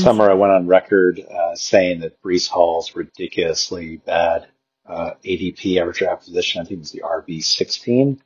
summer I went on record saying that Brees Hall's ridiculously bad ADP, average draft position, I think it was the RB 16,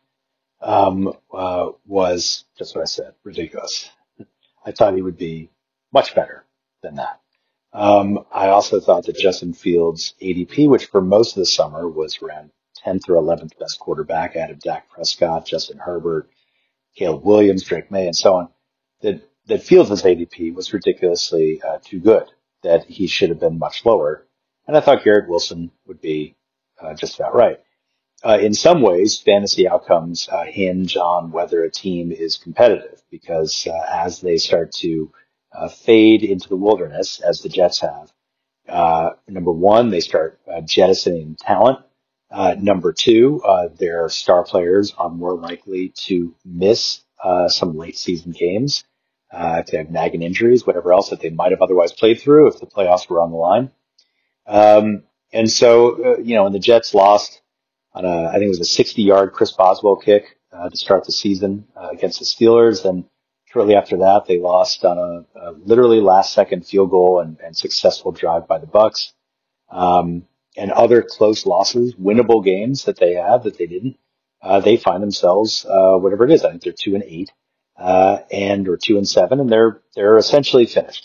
was just what I said, ridiculous. I thought he would be much better than that. I also thought that Justin Fields' ADP, which for most of the summer was around 10th or 11th best quarterback, out of Dak Prescott, Justin Herbert, Caleb Williams, Drake May, and so on, that Fields' ADP was ridiculously too good, that he should have been much lower. And I thought Garrett Wilson would be just about right. In some ways, fantasy outcomes hinge on whether a team is competitive, because as they start to fade into the wilderness, as the Jets have, number one, they start jettisoning talent. Number two, their star players are more likely to miss some late season games, if they have nagging injuries, whatever else that they might have otherwise played through if the playoffs were on the line. And so, when the Jets lost on I think it was a 60-yard Chris Boswell kick to start the season against the Steelers, then shortly after that they lost on a literally last-second field goal and successful drive by the Bucs. And other close losses, winnable games that they have that they didn't, they find themselves, whatever it is. I think they're 2-8, or 2-7, and they're essentially finished.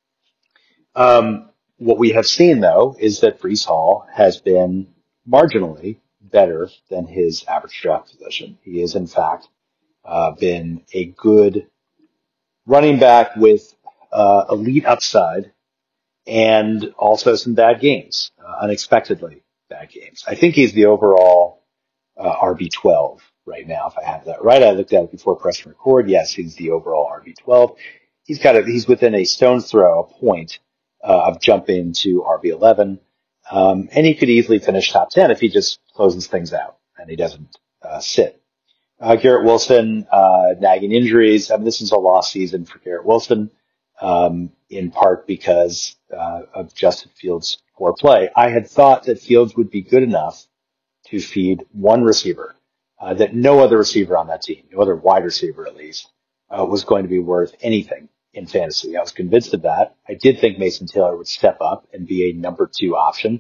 What we have seen though is that Brees Hall has been marginally better than his average draft position. He is in fact, been a good running back with, elite upside, and also some bad games, unexpectedly bad games. I think he's the overall RB12 right now, if I have that right. I looked at it before press and record. Yes, he's the overall RB12. He's within a stone's throw, a point of jumping to RB11, and he could easily finish top 10 if he just closes things out and he doesn't sit. Garrett Wilson, nagging injuries. I mean, this is a lost season for Garrett Wilson. In part because of Justin Fields' poor play. I had thought that Fields would be good enough to feed one receiver, that no other receiver on that team, no other wide receiver at least, was going to be worth anything in fantasy. I was convinced of that. I did think Mason Taylor would step up and be a number 2 option,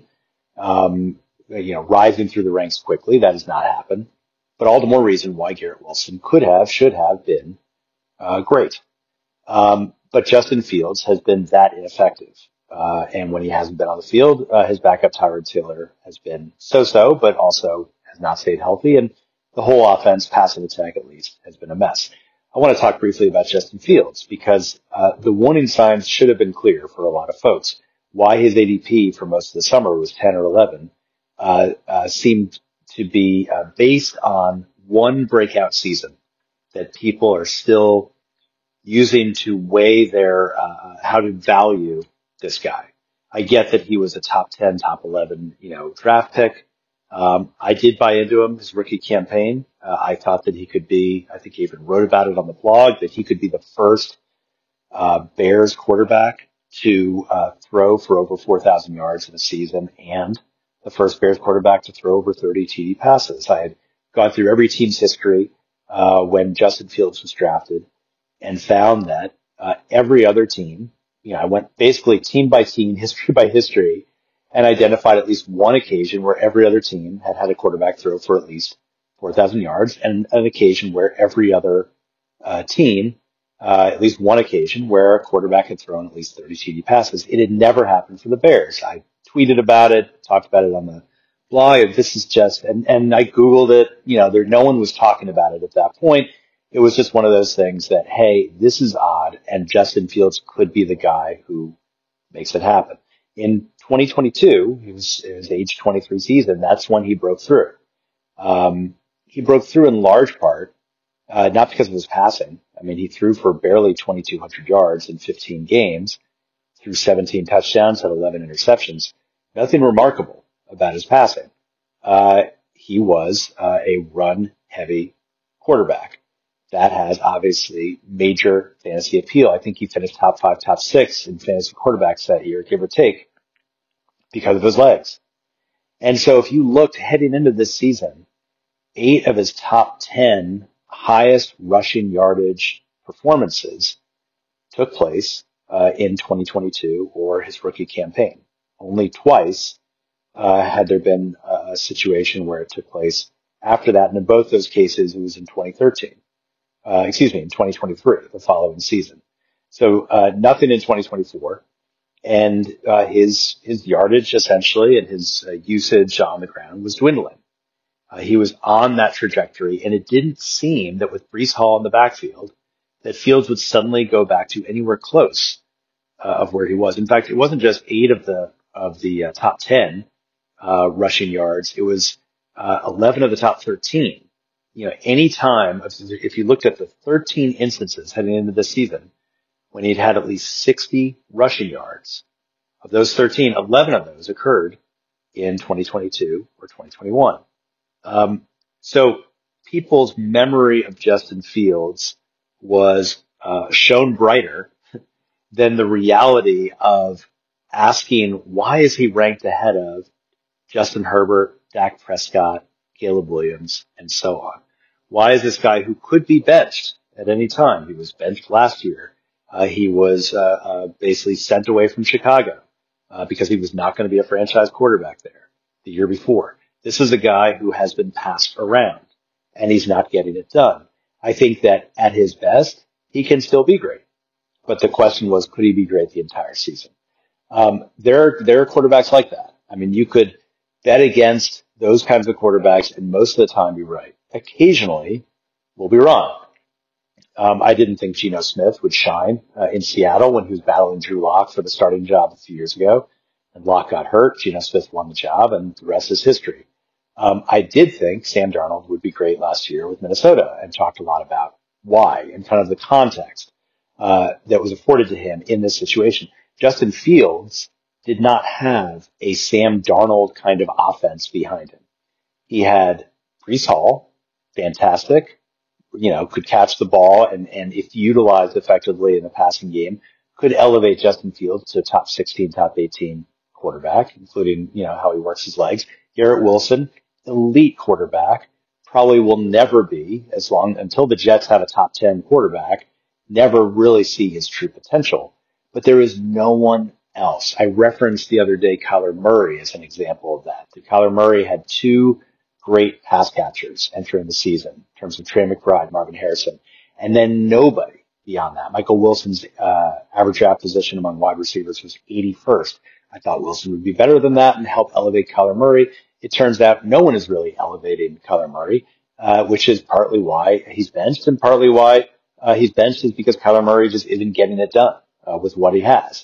rising through the ranks quickly. That has not happened. But all the more reason why Garrett Wilson should have been great. But Justin Fields has been that ineffective. And when he hasn't been on the field, his backup Tyrod Taylor has been so-so, but also has not stayed healthy. And the whole offense, passing attack at least, has been a mess. I want to talk briefly about Justin Fields because the warning signs should have been clear for a lot of folks. Why his ADP for most of the summer was 10 or 11 seemed to be based on one breakout season that people are still using to weigh their how to value this guy. I get that he was a top 10, top 11, draft pick. I did buy into him his rookie campaign. I thought that he could be, I think he even wrote about it on the blog, that he could be the first Bears quarterback to throw for over 4,000 yards in a season and the first Bears quarterback to throw over 30 TD passes. I had gone through every team's history when Justin Fields was drafted and found that every other team, I went basically team by team, history by history, and identified at least one occasion where every other team had had a quarterback throw for at least 4,000 yards, and an occasion where every other team, at least one occasion where a quarterback had thrown at least 30 TD passes. It had never happened for the Bears. I tweeted about it, talked about it on the blog. This is just, and I Googled it, no one was talking about it at that point. It was just one of those things that, hey, this is odd, and Justin Fields could be the guy who makes it happen. In 2022, it was his age 23 season, that's when he broke through. He broke through in large part, not because of his passing. I mean, he threw for barely 2,200 yards in 15 games, threw 17 touchdowns, had 11 interceptions. Nothing remarkable about his passing. He was a run-heavy quarterback. That has obviously major fantasy appeal. I think he finished top 5, top 6 in fantasy quarterbacks that year, give or take, because of his legs. And so if you looked heading into this season, 8 of his top 10 highest rushing yardage performances took place in 2022 or his rookie campaign. Only twice had there been a situation where it took place after that, and in both those cases, it was in 2013. In 2023, the following season. So nothing in 2024, and his yardage essentially and his usage on the ground was dwindling. He was on that trajectory, and it didn't seem that with Breece Hall in the backfield, that Fields would suddenly go back to anywhere close of where he was. In fact, it wasn't just 8 of the top 10 rushing yards; it was 11 of the top 13. Any time, if you looked at the 13 instances heading into the season when he'd had at least 60 rushing yards, of those 13, 11 of those occurred in 2022 or 2021. So people's memory of Justin Fields was shown brighter than the reality of asking, why is he ranked ahead of Justin Herbert, Dak Prescott, Caleb Williams, and so on? Why is this guy who could be benched at any time? He was benched last year. He was basically sent away from Chicago because he was not going to be a franchise quarterback there the year before. This is a guy who has been passed around, and he's not getting it done. I think that at his best, he can still be great. But the question was, could he be great the entire season? There are quarterbacks like that. I mean, you could bet against those kinds of quarterbacks and most of the time be right. Occasionally, we'll be wrong. I didn't think Geno Smith would shine in Seattle when he was battling Drew Lock for the starting job a few years ago. And Lock got hurt. Geno Smith won the job, and the rest is history. I did think Sam Darnold would be great last year with Minnesota, and talked a lot about why and kind of the context that was afforded to him in this situation. Justin Fields did not have a Sam Darnold kind of offense behind him. He had Breece Hall, fantastic, could catch the ball and if utilized effectively in the passing game, could elevate Justin Fields to top 16, top 18 quarterback, including, how he works his legs. Garrett Wilson, elite quarterback, probably will never be until the Jets have a top 10 quarterback, never really see his true potential. But there is no one else. I referenced the other day Kyler Murray as an example of that. Kyler Murray had 2 great pass catchers entering the season in terms of Trey McBride, Marvin Harrison, and then nobody beyond that. Michael Wilson's average draft position among wide receivers was 81st. I thought Wilson would be better than that and help elevate Kyler Murray. It turns out no one is really elevating Kyler Murray, which is partly why he's benched, and partly why he's benched is because Kyler Murray just isn't getting it done with what he has.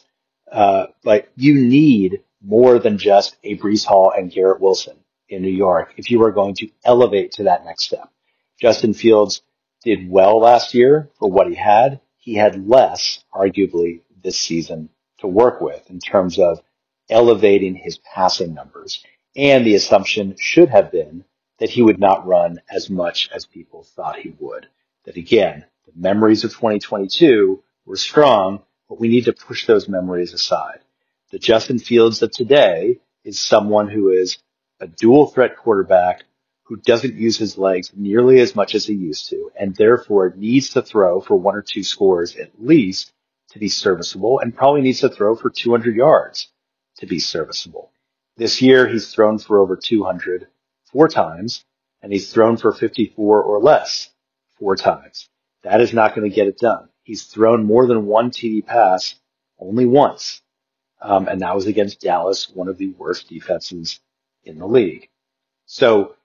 But you need more than just a Breece Hall and Garrett Wilson in New York if you are going to elevate to that next step. Justin Fields did well last year for what he had. He had less, arguably, this season to work with in terms of elevating his passing numbers. And the assumption should have been that he would not run as much as people thought he would. That again, the memories of 2022 were strong, but we need to push those memories aside. The Justin Fields of today is someone who is a dual threat quarterback who doesn't use his legs nearly as much as he used to, and therefore needs to throw for 1 or 2 scores at least to be serviceable, and probably needs to throw for 200 yards to be serviceable. This year, he's thrown for over 200 4 times, and he's thrown for 54 or less 4 times. That is not going to get it done. He's thrown more than 1 TD pass only once, and that was against Dallas, one of the worst defenses in the league. So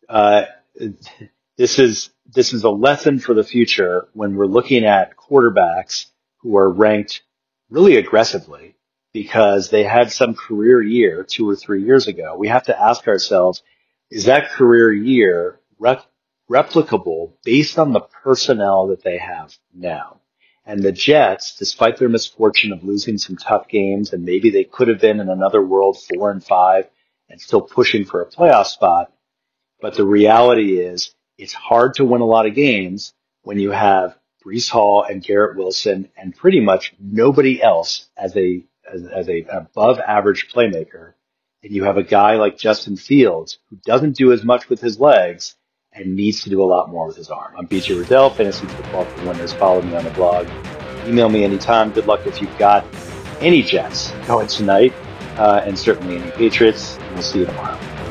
this is a lesson for the future when we're looking at quarterbacks who are ranked really aggressively because they had some career year 2 or 3 years ago. We have to ask ourselves, is that career year replicable based on the personnel that they have now? And the Jets, despite their misfortune of losing some tough games, and maybe they could have been in another world 4-5 and still pushing for a playoff spot, but the reality is it's hard to win a lot of games when you have Breece Hall and Garrett Wilson and pretty much nobody else as a above average playmaker. And you have a guy like Justin Fields who doesn't do as much with his legs and needs to do a lot more with his arm. I'm BJ Riddell, Fantasy Football for Winners. Follow me on the blog Email me anytime. Good luck if you've got any Jets going tonight, and certainly any Patriots. We'll see you tomorrow.